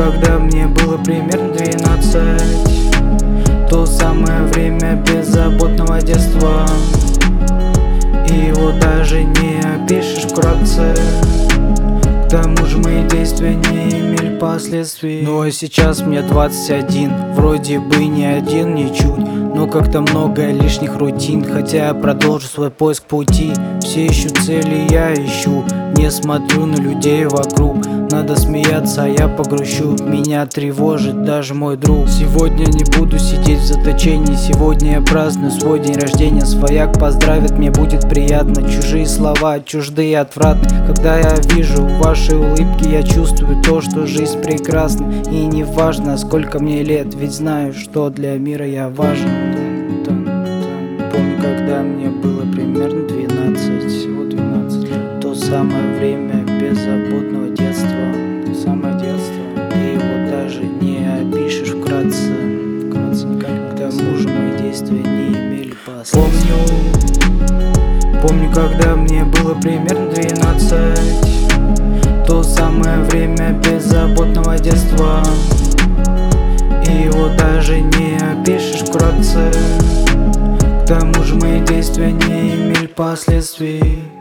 когда мне было примерно 12. То самое время беззаботного детства, и его даже не опишешь вкратце. К тому же мои действия не имели последствий. Ну а сейчас мне 21, вроде бы не один ничуть, но как-то много лишних рутин. Хотя я продолжу свой поиск пути, все ищут цели, я ищу. Не смотрю на людей вокруг, надо смеяться, а я погрущу. Меня тревожит даже мой друг. Сегодня не буду сидеть в заточении, сегодня я праздную свой день рождения. Свояк поздравит, мне будет приятно. Чужие слова, чуждые и отвратны. Когда я вижу ваши улыбки, я чувствую то, что жизнь прекрасна. И не важно, сколько мне лет, ведь знаю, что для мира я важен. Помню, когда мне было примерно 12, всего 12 лет. То самое время беззаботного детства, то самое детство, и его даже не опишешь вкратце никак. К тому же мои действия не имели последствий. Помню, когда мне было примерно 12, то самое время беззаботного детства, и его даже не опишешь вкратце. К тому же мои действия не имели последствий.